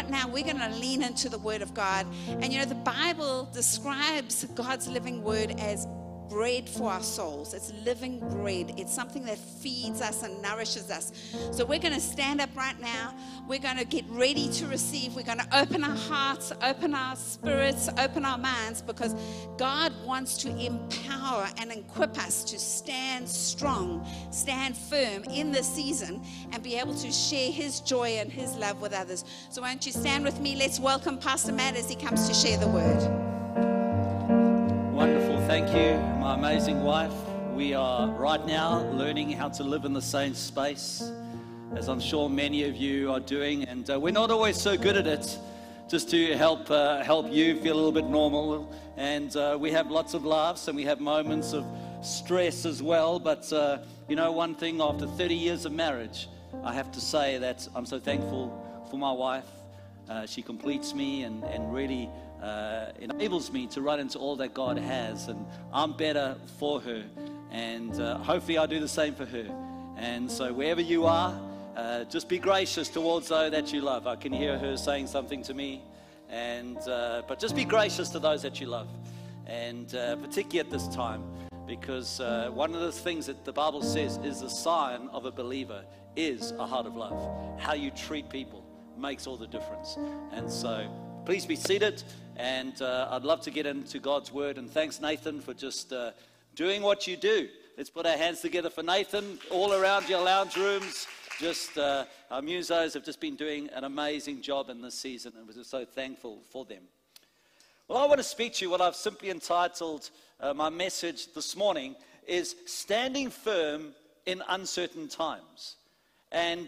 right now we're going to lean into the Word of God. And you know, the Bible describes God's living Word as bread for our souls. It's living bread. It's something that feeds us and nourishes us. So we're going to stand up right now. We're going to get ready to receive. We're going to open our hearts, open our spirits, open our minds, because God wants to empower and equip us to stand strong, stand firm in this season, and be able to share His joy and His love with others. So won't you stand with me? Let's welcome Pastor Matt as he comes to share the word. Wonderful. Thank you, my amazing wife. We are right now learning how to live in the same space, as I'm sure many of you are doing, and we're not always so good at it, just to help you feel a little bit normal. And we have lots of laughs and we have moments of stress as well. But you know, one thing, after 30 years of marriage, I have to say that I'm so thankful for my wife. She completes me and really enables me to run into all that God has, and I'm better for her, and hopefully I do the same for her. And so wherever you are, just be gracious towards those that you love. I can hear her saying something to me, and but just be gracious to those that you love, and particularly at this time, because one of the things that the Bible says is a sign of a believer is a heart of love. How you treat people makes all the difference. And so please be seated, and I'd love to get into God's Word. And thanks, Nathan, for just doing what you do. Let's put our hands together for Nathan all around your lounge rooms. Just our musos have just been doing an amazing job in this season, and we're just so thankful for them. Well, I want to speak to you. What I've simply entitled my message this morning is Standing Firm in Uncertain Times. And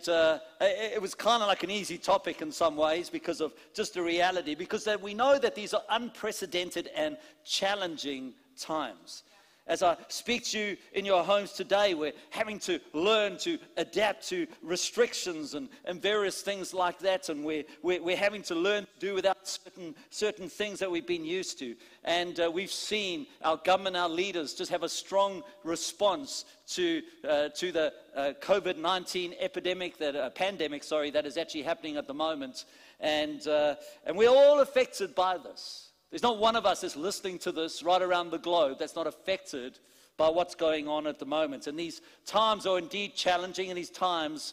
it was kind of like an easy topic in some ways because of just the reality, because that we know that these are unprecedented and challenging times. As I speak to you in your homes today, we're having to learn to adapt to restrictions and various things like that, and we're having to learn to do without certain things that we've been used to. And we've seen our government, our leaders, just have a strong response to the COVID-19 pandemic, that is actually happening at the moment, and we're all affected by this. There's not one of us that's listening to this right around the globe that's not affected by what's going on at the moment. And these times are indeed challenging, and these times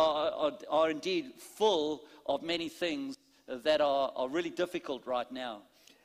are indeed full of many things that are really difficult right now.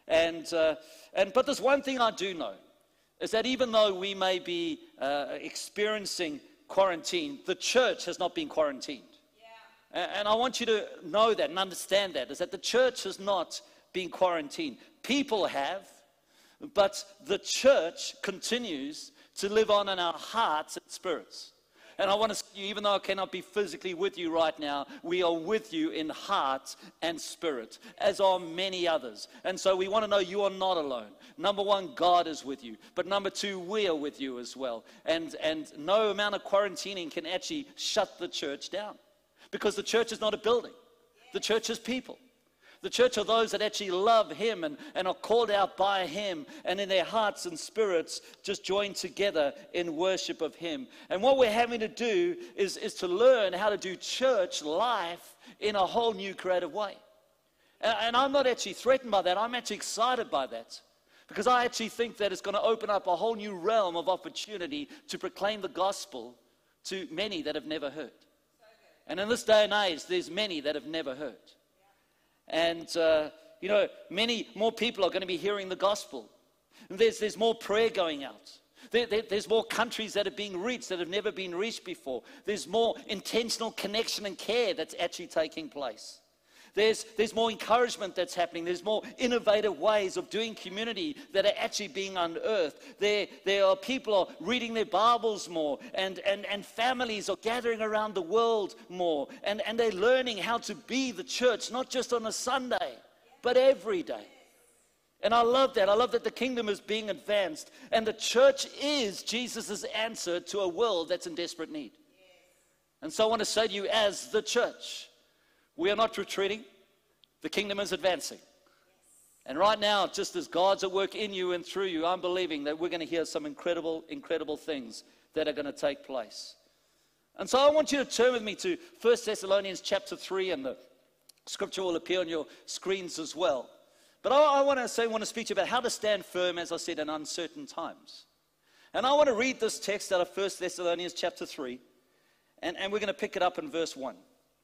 But there's one thing I do know, is that even though we may be experiencing quarantine, the church has not been quarantined. Yeah. And I want you to know that and understand that, is that the church has not been quarantined. People have, but the church continues to live on in our hearts and spirits. And I want to say to you, even though I cannot be physically with you right now, we are with you in heart and spirit, as are many others. And so we want to know you are not alone. Number one, God is with you. But number two, we are with you as well. And no amount of quarantining can actually shut the church down, because the church is not a building. The church is people. The church are those that actually love Him and are called out by Him, and in their hearts and spirits just join together in worship of Him. And what we're having to do is to learn how to do church life in a whole new creative way. And I'm not actually threatened by that. I'm actually excited by that, because I actually think that it's going to open up a whole new realm of opportunity to proclaim the gospel to many that have never heard. And in this day and age, there's many that have never heard. And, you know, many more people are going to be hearing the gospel. There's more prayer going out. There's more countries that are being reached that have never been reached before. There's more intentional connection and care that's actually taking place. There's more encouragement that's happening. There's more innovative ways of doing community that are actually being unearthed. There are people are reading their Bibles more, and families are gathering around the world more, and they're learning how to be the church, not just on a Sunday, but every day. And I love that. I love that the kingdom is being advanced, and the church is Jesus' answer to a world that's in desperate need. And so I want to say to you, as the church, we are not retreating. The kingdom is advancing. And right now, just as God's at work in you and through you, I'm believing that we're going to hear some incredible, incredible things that are going to take place. And so I want you to turn with me to 1 Thessalonians chapter 3 and Scripture will appear on your screens as well. But I want to speak to you about how to stand firm, as I said, in uncertain times. And I want to read this text out of 1 Thessalonians chapter 3, and we're going to pick it up in verse 1.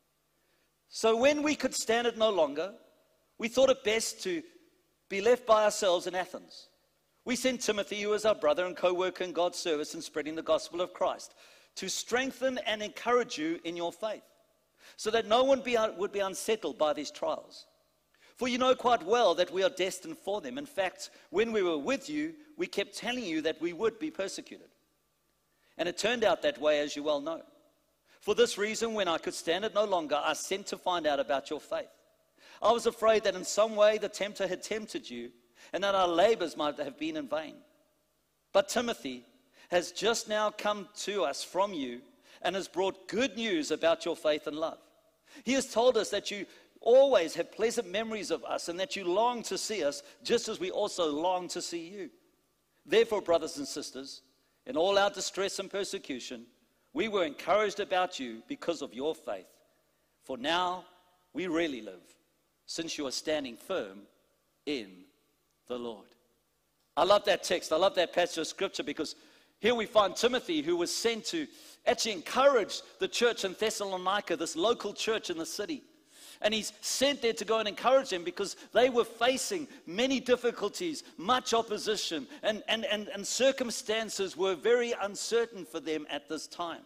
So when we could stand it no longer, we thought it best to be left by ourselves in Athens. We sent Timothy, who is our brother and co-worker in God's service in spreading the gospel of Christ, to strengthen and encourage you in your faith, so that no one would be unsettled by these trials. For you know quite well that we are destined for them. In fact, when we were with you, we kept telling you that we would be persecuted. And it turned out that way, as you well know. For this reason, when I could stand it no longer, I sent to find out about your faith. I was afraid that in some way the tempter had tempted you, and that our labors might have been in vain. But Timothy has just now come to us from you and has brought good news about your faith and love. He has told us that you always have pleasant memories of us and that you long to see us, just as we also long to see you. Therefore, brothers and sisters, in all our distress and persecution, we were encouraged about you because of your faith. For now we really live, since you are standing firm in the Lord. I love that text. I love that passage of Scripture, because here we find Timothy, who was sent to actually encourage the church in Thessalonica, this local church in the city. And he's sent there to go and encourage them because they were facing many difficulties, much opposition, and circumstances were very uncertain for them at this time.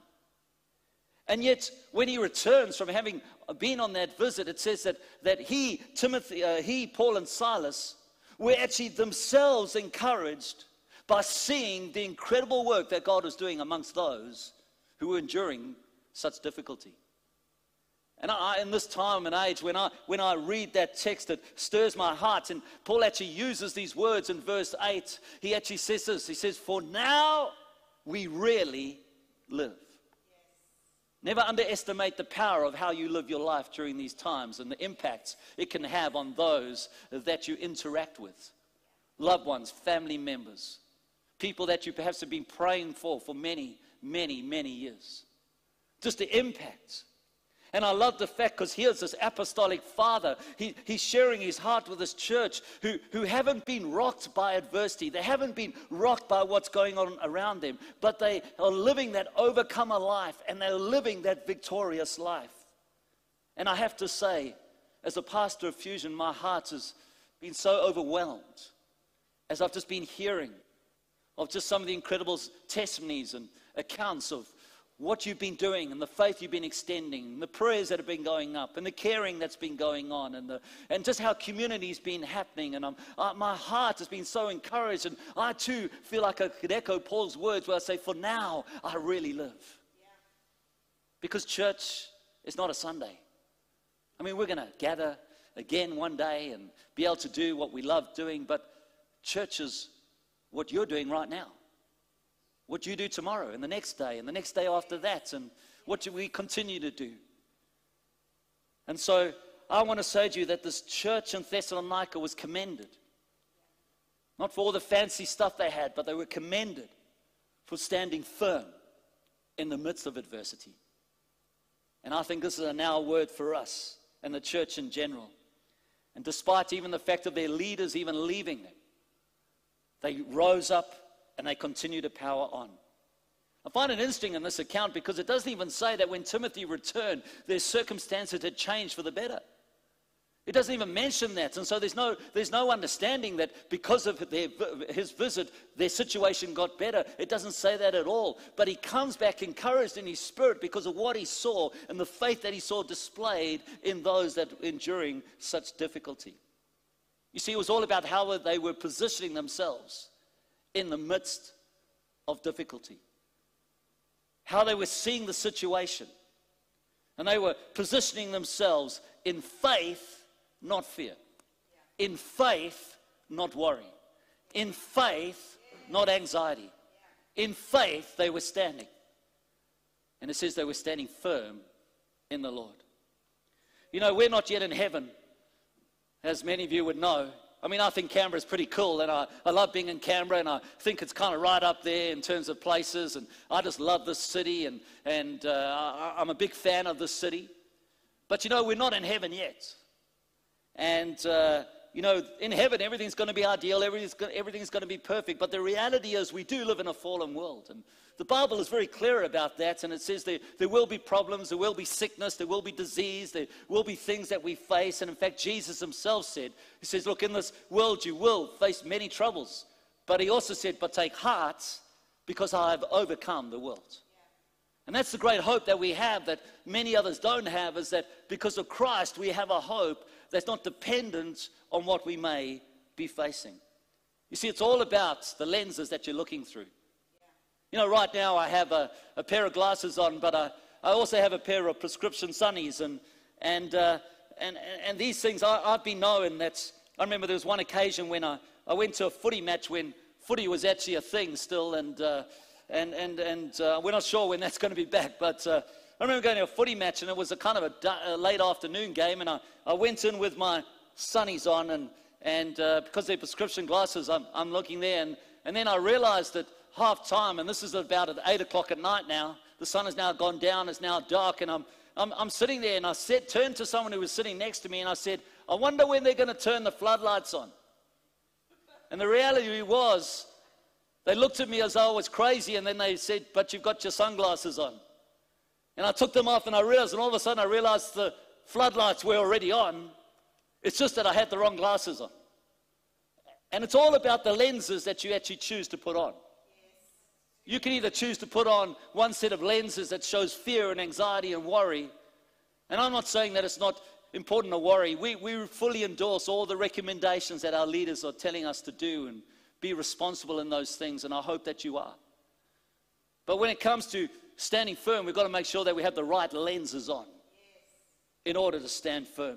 And yet, when he returns from having been on that visit, it says that he, Paul and Silas, were actually themselves encouraged by seeing the incredible work that God was doing amongst those who were enduring such difficulty. And in this time and age, when I read that text, it stirs my heart. And Paul actually uses these words in verse 8. He actually says this. He says, for now we really live. Never underestimate the power of how you live your life during these times and the impacts it can have on those that you interact with. Loved ones, family members, people that you perhaps have been praying for many, many, many years. Just the impact. And I love the fact, because here's this apostolic father. He's sharing his heart with this church who haven't been rocked by adversity. They haven't been rocked by what's going on around them. But they are living that overcomer life, and they're living that victorious life. And I have to say, as a pastor of Fusion, my heart has been so overwhelmed as I've just been hearing of just some of the incredible testimonies and accounts of what you've been doing and the faith you've been extending, and the prayers that have been going up, and the caring that's been going on, and just how community's been happening. And my heart has been so encouraged, and I too feel like I could echo Paul's words where I say, for now I really live. Yeah. Because church is not a Sunday. I mean, we're going to gather again one day and be able to do what we love doing, but church is what you're doing right now. What you do tomorrow and the next day after that, and what we continue to do. And so I want to say to you that this church in Thessalonica was commended. Not for all the fancy stuff they had, but they were commended for standing firm in the midst of adversity. And I think this is now a word for us and the church in general. And despite even the fact of their leaders even leaving them, they rose up and they continue to power on. I find it interesting in this account because it doesn't even say that when Timothy returned, their circumstances had changed for the better. It doesn't even mention that. And so there's no understanding that because of his visit, their situation got better. It doesn't say that at all. But he comes back encouraged in his spirit because of what he saw and the faith that he saw displayed in those that were enduring such difficulty. You see, it was all about how they were positioning themselves in the midst of difficulty. How they were seeing the situation. And they were positioning themselves in faith, not fear. In faith, not worry. In faith, not anxiety. In faith, they were standing. And it says they were standing firm in the Lord. You know, we're not yet in heaven, as many of you would know. I mean, I think Canberra is pretty cool, and I love being in Canberra, and I think it's kind of right up there in terms of places, and I just love this city, and I'm a big fan of this city. But you know, we're not in heaven yet. And in heaven, everything's going to be ideal, everything's going to be perfect. But the reality is we do live in a fallen world. And the Bible is very clear about that. And it says there will be problems, there will be sickness, there will be disease, there will be things that we face. And in fact, Jesus himself said, he says, look, in this world you will face many troubles. But he also said, but take heart, because I have overcome the world. And that's the great hope that we have that many others don't have, is that because of Christ, we have a hope that's not dependent on what we may be facing. You see, it's all about the lenses that you're looking through. Right now I have a pair of glasses on, but I also have a pair of prescription sunnies. And these things, I've been knowing that. I remember there was one occasion when I went to a footy match when footy was actually a thing still, and we're not sure when that's going to be back. But I remember going to a footy match, and it was a kind of a late afternoon game, and I went in with my sunnies on, and because they're prescription glasses, I'm looking there, and then I realized that half time, and this is about at 8 o'clock at night now, the sun has now gone down, it's now dark, and I'm sitting there, and I turned to someone who was sitting next to me, and I said, I wonder when they're going to turn the floodlights on. And the reality was, they looked at me as though I was crazy, and then they said, but you've got your sunglasses on. And I took them off, and I realized, and all of a sudden I realized the floodlights were already on. It's just that I had the wrong glasses on. And it's all about the lenses that you actually choose to put on. You can either choose to put on one set of lenses that shows fear and anxiety and worry. And I'm not saying that it's not important to worry. We fully endorse all the recommendations that our leaders are telling us to do and be responsible in those things, and I hope that you are. But when it comes to standing firm, we've got to make sure that we have the right lenses on in order to stand firm.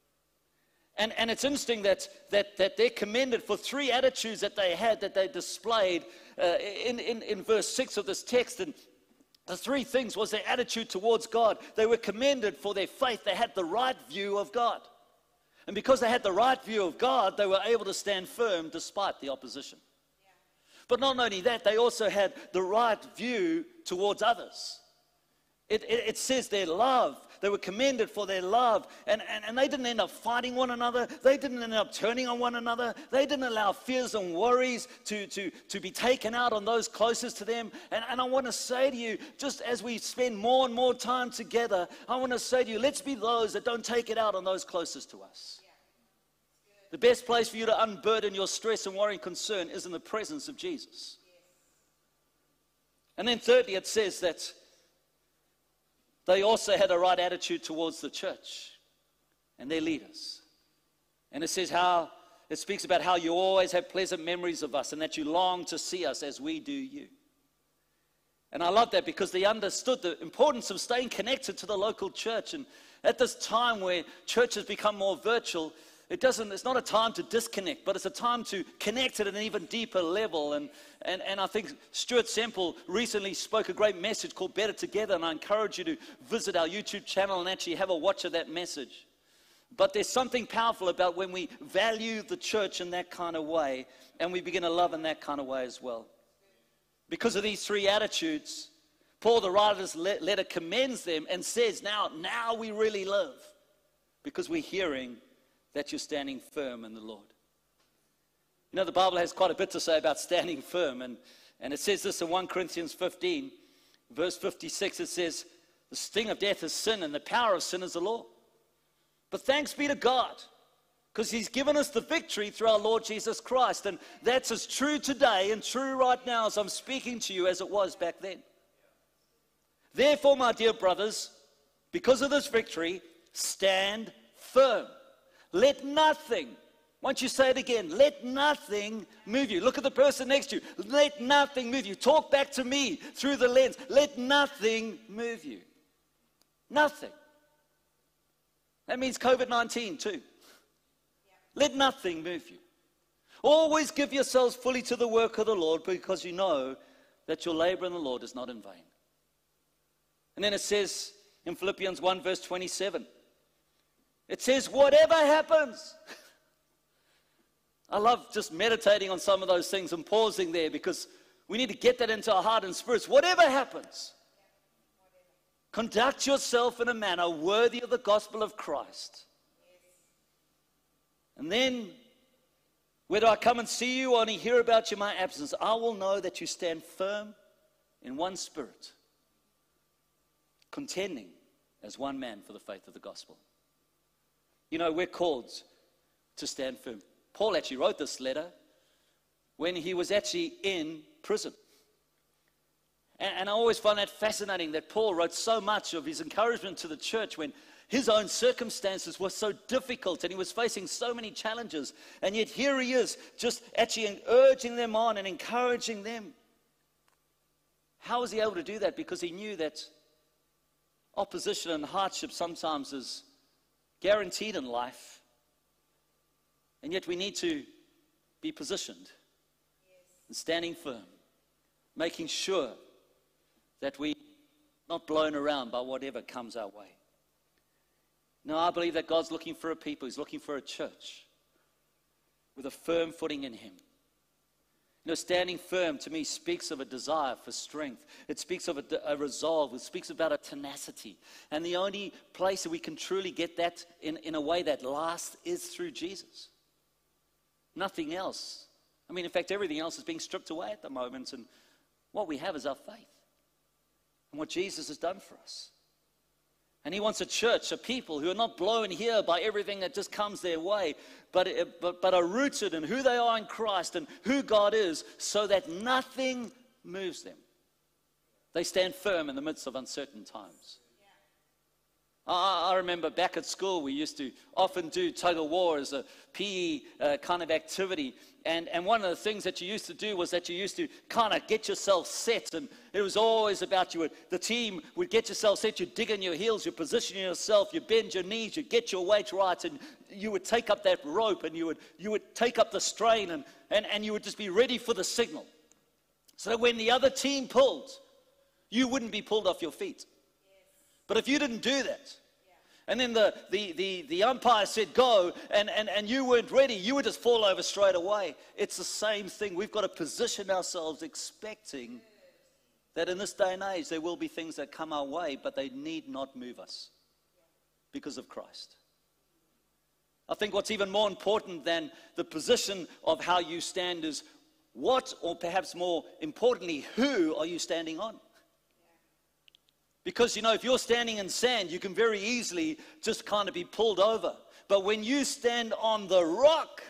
And it's interesting that they're commended for three attitudes that they had, that they displayed in verse 6 of this text. And the three things was their attitude towards God. They were commended for their faith. They had the right view of God. And because they had the right view of God, they were able to stand firm despite the opposition. But not only that, they also had the right view towards others. It says their love. They were commended for their love. And they didn't end up fighting one another. They didn't end up turning on one another. They didn't allow fears and worries to be taken out on those closest to them. And I want to say to you, just as we spend more and more time together, I want to say to you, let's be those that don't take it out on those closest to us. The best place for you to unburden your stress and worry and concern is in the presence of Jesus. And then thirdly, it says that they also had a right attitude towards the church and their leaders. And it speaks about how you always have pleasant memories of us and that you long to see us as we do you. And I love that because they understood the importance of staying connected to the local church. And at this time where church has become more virtual, it's not a time to disconnect, but it's a time to connect at an even deeper level. And I think Stuart Semple recently spoke a great message called Better Together, and I encourage you to visit our YouTube channel and actually have a watch of that message. But there's something powerful about when we value the church in that kind of way, and we begin to love in that kind of way as well. Because of these three attitudes, Paul, the writer's letter, commends them and says, now we really live, because we're hearing that you're standing firm in the Lord. You know, the Bible has quite a bit to say about standing firm. And it says this in 1 Corinthians 15, verse 56. It says, the sting of death is sin, and the power of sin is the law. But thanks be to God, because he's given us the victory through our Lord Jesus Christ. And that's as true today and true right now as I'm speaking to you as it was back then. Therefore, my dear brothers, because of this victory, stand firm. Let nothing, once you say it again, let nothing move you. Look at the person next to you. Let nothing move you. Talk back to me through the lens. Let nothing move you. Nothing. That means COVID-19 too. Let nothing move you. Always give yourselves fully to the work of the Lord, because you know that your labor in the Lord is not in vain. And then it says in Philippians 1 verse 27, it says, whatever happens. I love just meditating on some of those things and pausing there, because we need to get that into our heart and spirits. Whatever happens, conduct yourself in a manner worthy of the gospel of Christ. And then, whether I come and see you or only hear about you in my absence, I will know that you stand firm in one spirit, contending as one man for the faith of the gospel. You know, we're called to stand firm. Paul actually wrote this letter when he was actually in prison. And I always find that fascinating that Paul wrote so much of his encouragement to the church when his own circumstances were so difficult and he was facing so many challenges. And yet here he is, just actually urging them on and encouraging them. How was he able to do that? Because he knew that opposition and hardship sometimes is guaranteed in life. And yet we need to be positioned and standing firm, making sure that we're not blown around by whatever comes our way. No, I believe that God's looking for a people. He's looking for a church with a firm footing in him. You know, standing firm to me speaks of a desire for strength. It speaks of a resolve. It speaks about a tenacity. And the only place that we can truly get that in a way that lasts is through Jesus. Nothing else. I mean, in fact, everything else is being stripped away at the moment. And what we have is our faith and what Jesus has done for us. And he wants a church, a people who are not blown here by everything that just comes their way, but are rooted in who they are in Christ and who God is, so that nothing moves them. They stand firm in the midst of uncertain times. I remember back at school, we used to often do tug of war as a PE kind of activity. And one of the things that you used to do was that you used to kind of get yourself set. And it was always about the team would get yourself set. You'd dig in your heels, you position yourself, you bend your knees, you get your weight right. And you would take up that rope and you would take up the strain and you would just be ready for the signal. So that when the other team pulled, you wouldn't be pulled off your feet. But if you didn't do that, and then the umpire said go, and you weren't ready, you would just fall over straight away. It's the same thing. We've got to position ourselves expecting that in this day and age there will be things that come our way, but they need not move us because of Christ. I think what's even more important than the position of how you stand is what, or perhaps more importantly, who are you standing on? Because, you know, if you're standing in sand, you can very easily just kind of be pulled over. But when you stand on the rock,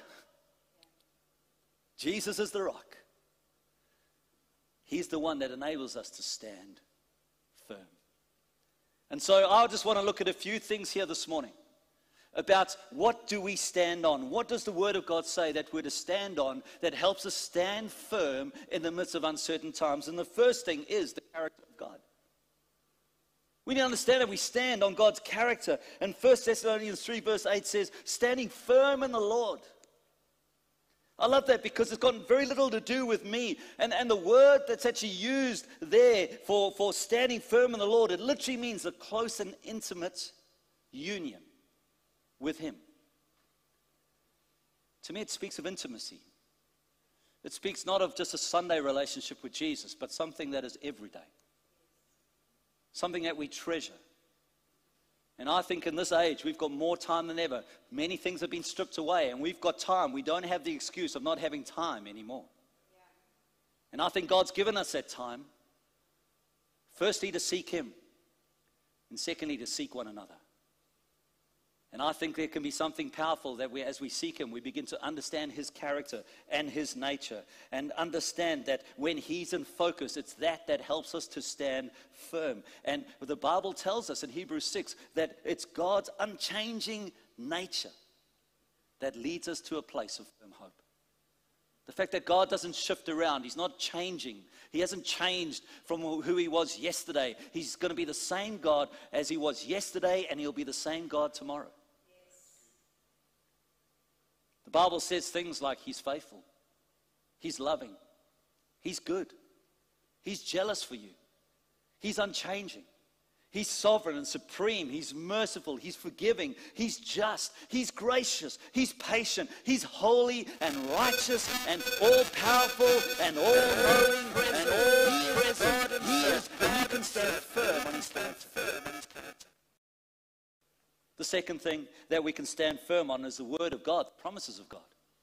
Jesus is the rock. He's the one that enables us to stand firm. And so I just want to look at a few things here this morning about what do we stand on? What does the Word of God say that we're to stand on that helps us stand firm in the midst of uncertain times? And the first thing is the character of God. We need to understand that we stand on God's character. And 1 Thessalonians 3 verse 8 says, standing firm in the Lord. I love that because it's got very little to do with me. And the word that's actually used there for standing firm in the Lord, it literally means a close and intimate union with Him. To me, it speaks of intimacy. It speaks not of just a Sunday relationship with Jesus, but something that is every day. Something that we treasure. And I think in this age, we've got more time than ever. Many things have been stripped away, and we've got time. We don't have the excuse of not having time anymore. And I think God's given us that time. Firstly, to seek Him. And secondly, to seek one another. And I think there can be something powerful that as we seek Him, we begin to understand His character and His nature, and understand that when He's in focus, it's that helps us to stand firm. And the Bible tells us in Hebrews 6 that it's God's unchanging nature that leads us to a place of firm hope. The fact that God doesn't shift around, He's not changing. He hasn't changed from who He was yesterday. He's going to be the same God as He was yesterday, and He'll be the same God tomorrow. The Bible says things like He's faithful, He's loving, He's good, He's jealous for you, He's unchanging, He's sovereign and supreme, He's merciful, He's forgiving, He's just, He's gracious, He's patient, He's holy and righteous and all-powerful and all-knowing and all-present. He is, and you can stand firm on His character. The second thing that we can stand firm on is the word of God, the promises of God.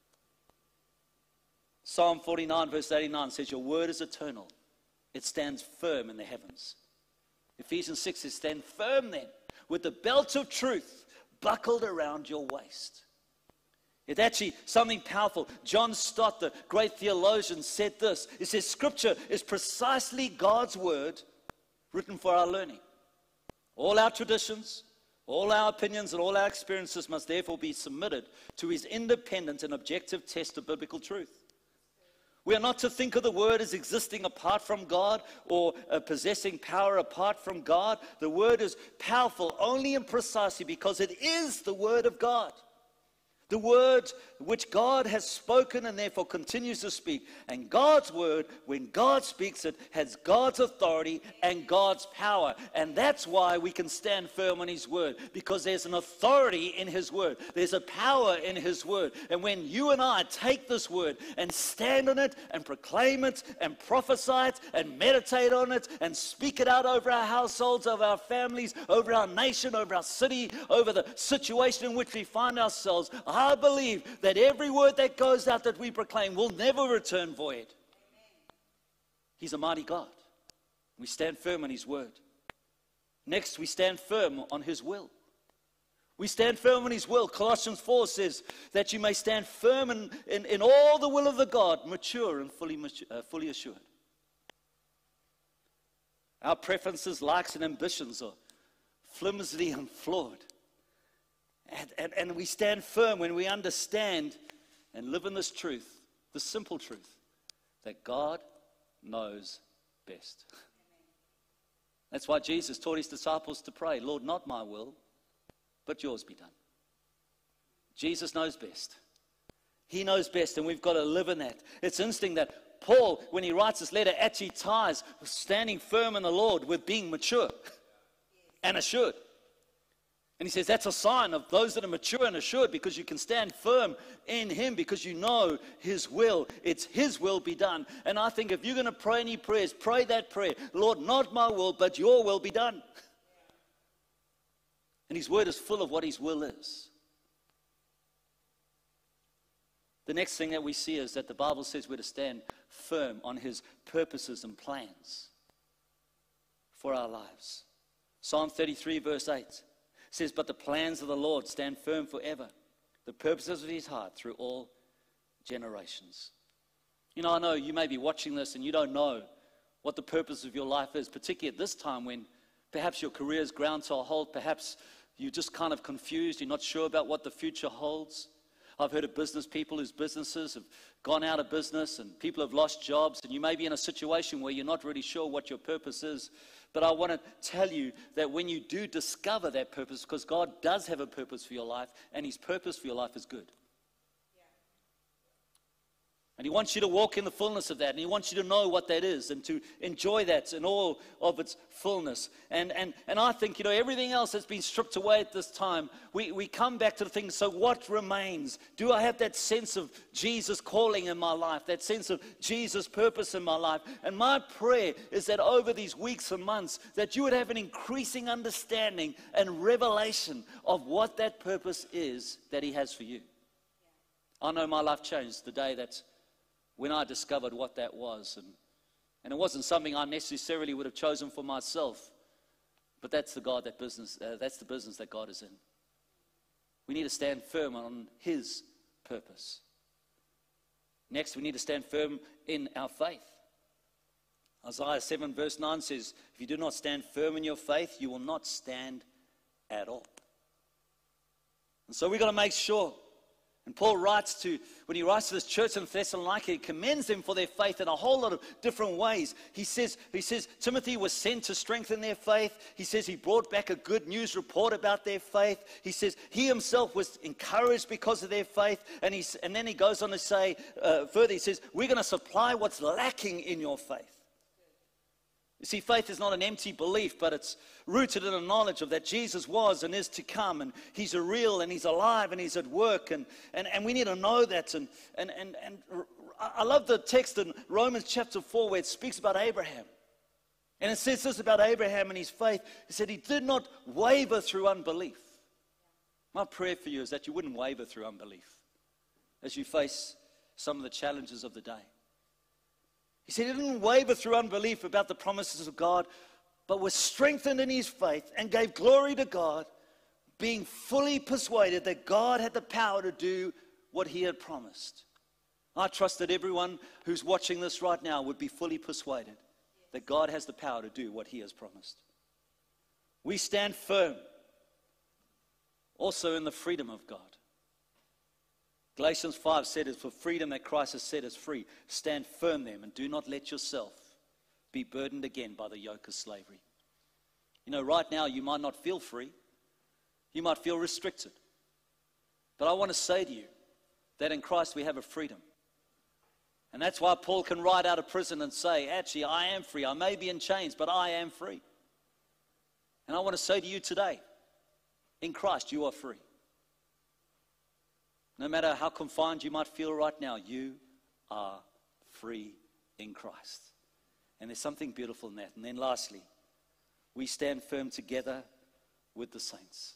Psalm 49 verse 89 says, your word is eternal. It stands firm in the heavens. Ephesians 6 says, stand firm then with the belt of truth buckled around your waist. It's actually something powerful. John Stott, the great theologian, said this. He says, Scripture is precisely God's word written for our learning. All our traditions, all our opinions, and all our experiences must therefore be submitted to his independent and objective test of biblical truth. We are not to think of the word as existing apart from God or possessing power apart from God. The word is powerful only and precisely because it is the word of God. The word which God has spoken and therefore continues to speak. And God's word, when God speaks it, has God's authority and God's power. And that's why we can stand firm on his word, because there's an authority in his word. There's a power in his word. And when you and I take this word and stand on it and proclaim it and prophesy it and meditate on it and speak it out over our households, over our families, over our nation, over our city, over the situation in which we find ourselves, I believe that every word that goes out that we proclaim will never return void. He's a mighty God. We stand firm on his word. Next, we stand firm on his will. We stand firm on his will. Colossians 4 says that you may stand firm in all the will of the God, mature and fully assured. Our preferences, likes, and ambitions are flimsy and flawed. And we stand firm when we understand and live in this truth, the simple truth, that God knows best. That's why Jesus taught his disciples to pray, Lord, not my will, but yours be done. Jesus knows best. He knows best, and we've got to live in that. It's interesting that Paul, when he writes this letter, actually ties standing firm in the Lord with being mature and assured. And he says that's a sign of those that are mature and assured, because you can stand firm in him because you know his will. It's his will be done. And I think if you're going to pray any prayers, pray that prayer. Lord, not my will, but your will be done. And his word is full of what his will is. The next thing that we see is that the Bible says we're to stand firm on his purposes and plans for our lives. Psalm 33 verse 8. Says, but the plans of the Lord stand firm forever, the purposes of his heart through all generations. You know, I know you may be watching this and you don't know what the purpose of your life is, particularly at this time when perhaps your career is ground to a halt, perhaps you're just kind of confused, you're not sure about what the future holds. I've heard of business people whose businesses have gone out of business and people have lost jobs, and you may be in a situation where you're not really sure what your purpose is. But I want to tell you that when you do discover that purpose, because God does have a purpose for your life, and his purpose for your life is good. And he wants you to walk in the fullness of that. And he wants you to know what that is and to enjoy that in all of its fullness. And I think, you know, everything else has been stripped away at this time. We come back to the things, so what remains? Do I have that sense of Jesus calling in my life? That sense of Jesus' purpose in my life? And my prayer is that over these weeks and months, that you would have an increasing understanding and revelation of what that purpose is that he has for you. I know my life changed the day that when I discovered what that was. And it wasn't something I necessarily would have chosen for myself, but that's the business that God is in. We need to stand firm on his purpose. Next, we need to stand firm in our faith. Isaiah 7 verse 9 says, if you do not stand firm in your faith, you will not stand at all. And so we've got to make sure. And Paul when he writes to this church in Thessalonica, he commends them for their faith in a whole lot of different ways. He says Timothy was sent to strengthen their faith. He says he brought back a good news report about their faith. He says he himself was encouraged because of their faith. And then he goes on to say further, he says, we're going to supply what's lacking in your faith. You see, faith is not an empty belief, but it's rooted in a knowledge of that Jesus was and is to come, and he's real and he's alive and he's at work, and we need to know that. And I love the text in Romans chapter 4 where it speaks about Abraham. And it says this about Abraham and his faith. It said he did not waver through unbelief. My prayer for you is that you wouldn't waver through unbelief as you face some of the challenges of the day. He said he didn't waver through unbelief about the promises of God, but was strengthened in his faith and gave glory to God, being fully persuaded that God had the power to do what he had promised. I trust that everyone who's watching this right now would be fully persuaded that God has the power to do what he has promised. We stand firm also in the freedom of God. Galatians 5 said, "It's for freedom that Christ has set us free. Stand firm then and do not let yourself be burdened again by the yoke of slavery." You know, right now you might not feel free. You might feel restricted. But I want to say to you that in Christ we have a freedom. And that's why Paul can ride out of prison and say, actually, I am free. I may be in chains, but I am free. And I want to say to you today, in Christ you are free. No matter how confined you might feel right now, you are free in Christ. And there's something beautiful in that. And then lastly, we stand firm together with the saints.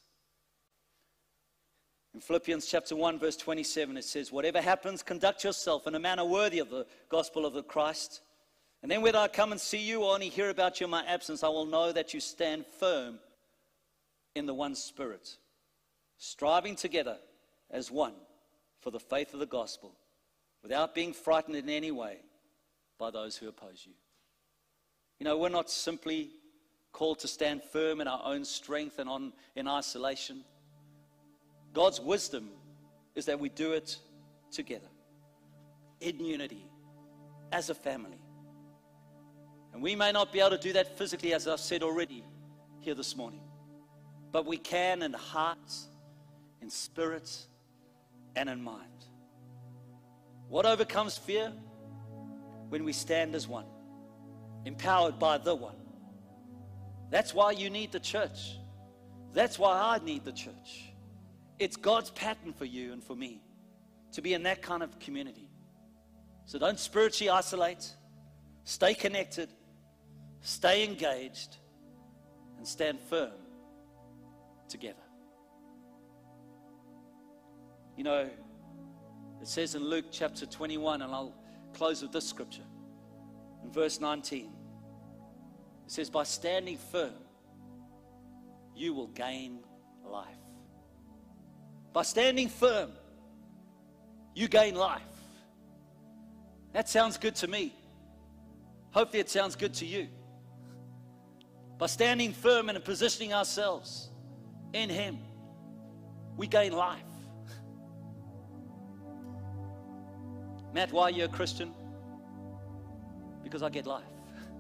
In Philippians chapter 1, verse 27, it says, "Whatever happens, conduct yourself in a manner worthy of the gospel of the Christ. And then whether I come and see you or only hear about you in my absence, I will know that you stand firm in the one Spirit, striving together as one for the faith of the gospel, without being frightened in any way by those who oppose you." You know, we're not simply called to stand firm in our own strength and in isolation. God's wisdom is that we do it together, in unity, as a family. And we may not be able to do that physically, as I've said already here this morning, but we can in heart, in spirit, and in mind. What overcomes fear? When we stand as one, empowered by the one. That's why you need the church. That's why I need the church. It's God's pattern for you and for me to be in that kind of community. So don't spiritually isolate. Stay connected. Stay engaged. And stand firm together. You know, it says in Luke chapter 21, and I'll close with this scripture. In verse 19, it says, "By standing firm, you will gain life." By standing firm, you gain life. That sounds good to me. Hopefully it sounds good to you. By standing firm and positioning ourselves in Him, we gain life. Matt, why are you a Christian? Because I get life.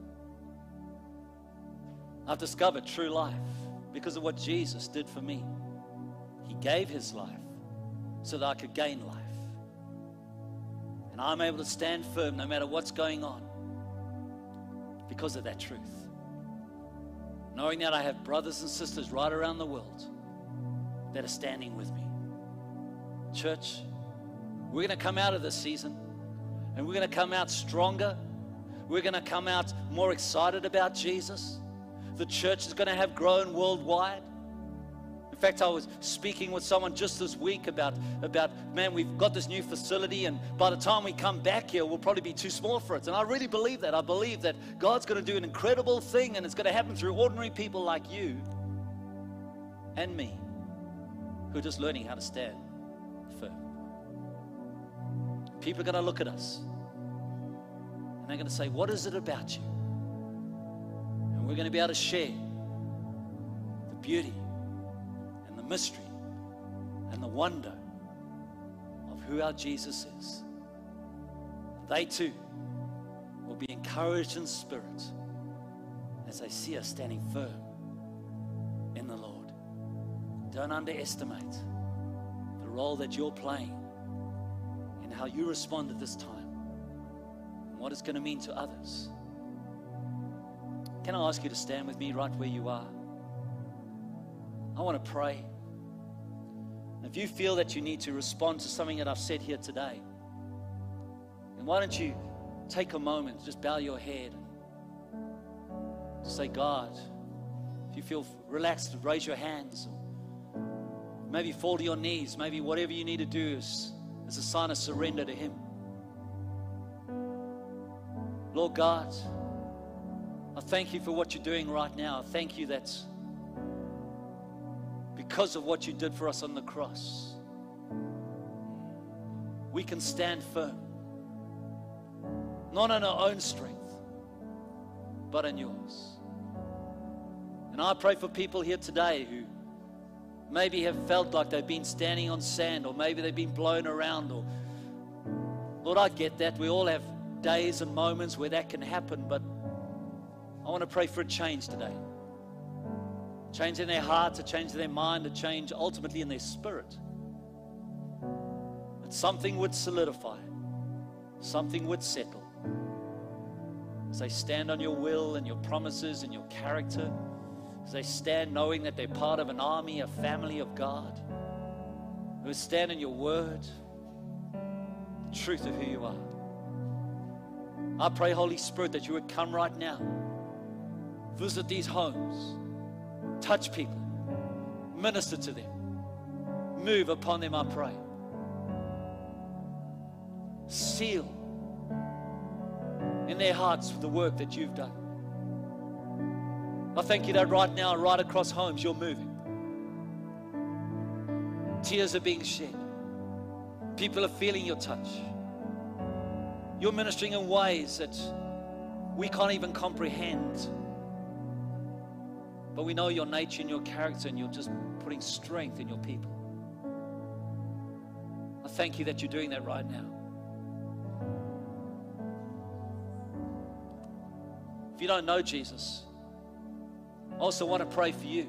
I've discovered true life because of what Jesus did for me. He gave His life so that I could gain life. And I'm able to stand firm no matter what's going on because of that truth. Knowing that I have brothers and sisters right around the world that are standing with me. Church, we're going to come out of this season and we're going to come out stronger. We're going to come out more excited about Jesus. The church is going to have grown worldwide. In fact, I was speaking with someone just this week about, man, we've got this new facility, and by the time we come back here, we'll probably be too small for it. And I really believe that. I believe that God's going to do an incredible thing, and it's going to happen through ordinary people like you and me, who are just learning how to stand firm. People are going to look at us, and they're going to say, "What is it about you?" And we're going to be able to share the beauty, the mystery and the wonder of who our Jesus is. They too will be encouraged in spirit as they see us standing firm in the Lord. Don't underestimate the role that you're playing in how you respond at this time and what it's going to mean to others. Can I ask you to stand with me right where you are? I want to pray. If you feel that you need to respond to something that I've said here today, then why don't you take a moment, just bow your head, and say, "God," if you feel relaxed, raise your hands. maybe fall to your knees. Maybe whatever you need to do is as a sign of surrender to Him. Lord God, I thank you for what you're doing right now. I thank you that because of what you did for us on the cross, we can stand firm, not in our own strength, but in yours. And I pray for people here today who maybe have felt like they've been standing on sand, or maybe they've been blown around, or Lord, I get that. We all have days and moments where that can happen, but I want to pray for a change today. Change in their hearts, a change in their mind, a change ultimately in their spirit. That something would solidify, something would settle. As they stand on your will and your promises and your character, as they stand knowing that they're part of an army, a family of God, who stand in your word, the truth of who you are. I pray, Holy Spirit, that you would come right now, visit these homes, touch people, minister to them, move upon them, I pray. Seal in their hearts the work that you've done. I thank you that right now, right across homes, you're moving. Tears are being shed. People are feeling your touch. You're ministering in ways that we can't even comprehend. But we know your nature and your character, and you're just putting strength in your people. I thank you that you're doing that right now. If you don't know Jesus, I also want to pray for you.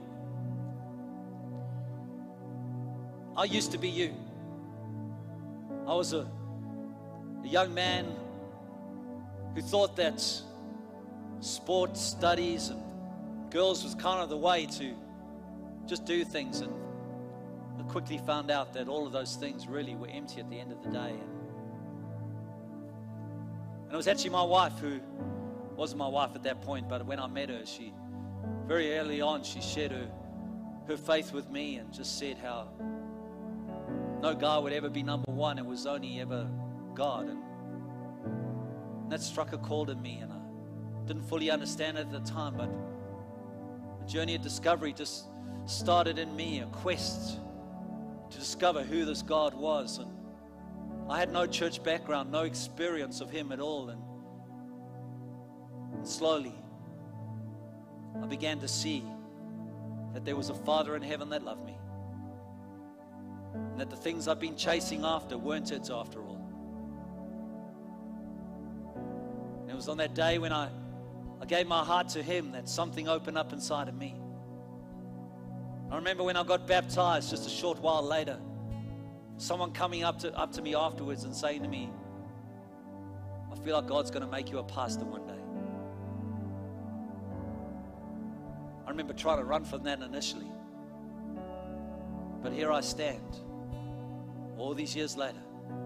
I used to be you. I was a young man who thought that sports, studies, and girls was kind of the way to just do things, and I quickly found out that all of those things really were empty at the end of the day. And it was actually my wife, who wasn't my wife at that point, but when I met her, she very early on, she shared her faith with me and just said how no guy would ever be number one. It was only ever God. And that struck a chord in me, and I didn't fully understand it at the time, but a journey of discovery just started in me, a quest to discover who this God was. And I had no church background, no experience of Him at all, and slowly I began to see that there was a Father in heaven that loved me, and that the things I've been chasing after weren't it after all. And it was on that day when I gave my heart to Him that something opened up inside of me. I remember when I got baptized just a short while later, someone coming up to me afterwards and saying to me, I feel like God's going to make you a pastor one day. I remember trying to run from that initially. But here I stand, all these years later,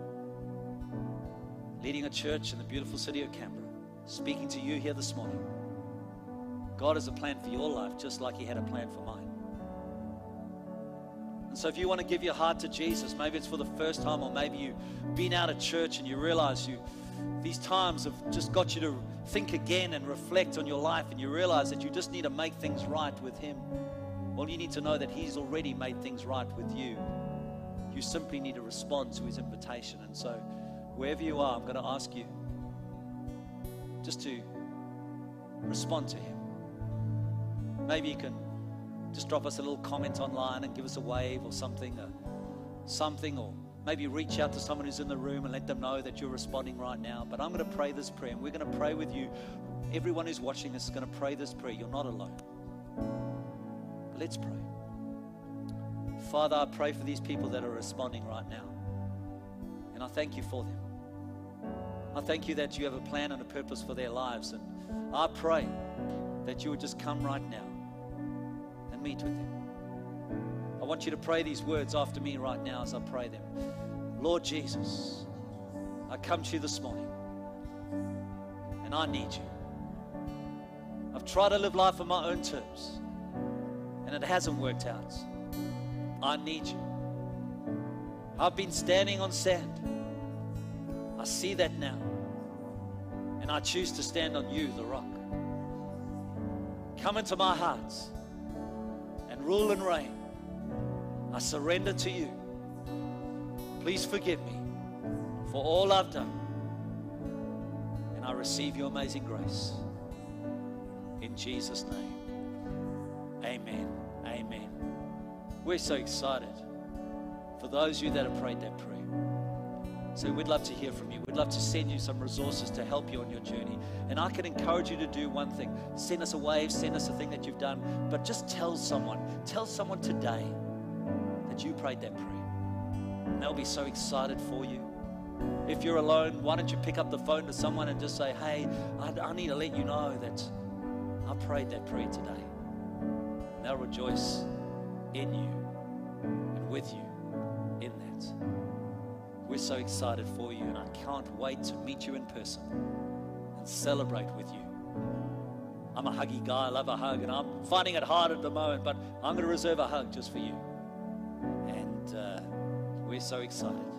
leading a church in the beautiful city of Canberra, speaking to you here this morning. God has a plan for your life, just like He had a plan for mine. And so if you want to give your heart to Jesus, maybe it's for the first time, or maybe you've been out of church and you realize these times have just got you to think again and reflect on your life, and you realize that you just need to make things right with Him. Well, you need to know that He's already made things right with you. You simply need to respond to His invitation. And so wherever you are, I'm going to ask you just to respond to Him. Maybe you can just drop us a little comment online and give us a wave or something, or maybe reach out to someone who's in the room and let them know that you're responding right now. But I'm going to pray this prayer, and we're going to pray with you. Everyone who's watching us is going to pray this prayer. You're not alone. But let's pray. Father, I pray for these people that are responding right now, and I thank you for them. I thank you that you have a plan and a purpose for their lives, and I pray that you would just come right now and meet with them. I want you to pray these words after me right now as I pray them. Lord Jesus, I come to you this morning, and I need you. I've tried to live life on my own terms, and it hasn't worked out. I need you. I've been standing on sand. I see that now. And I choose to stand on you, the rock. Come into my heart and rule and reign. I surrender to you. Please forgive me for all I've done. And I receive your amazing grace. In Jesus' name. Amen. Amen. We're so excited for those of you that have prayed that prayer. So we'd love to hear from you. We'd love to send you some resources to help you on your journey. And I can encourage you to do one thing. Send us a wave, send us a thing that you've done, but just tell someone today that you prayed that prayer. And they'll be so excited for you. If you're alone, why don't you pick up the phone to someone and just say, hey, I need to let you know that I prayed that prayer today. And they'll rejoice in you and with you in that. We're so excited for you, and I can't wait to meet you in person and celebrate with you. I'm a huggy guy, I love a hug, and I'm finding it hard at the moment, but I'm going to reserve a hug just for you. And we're so excited.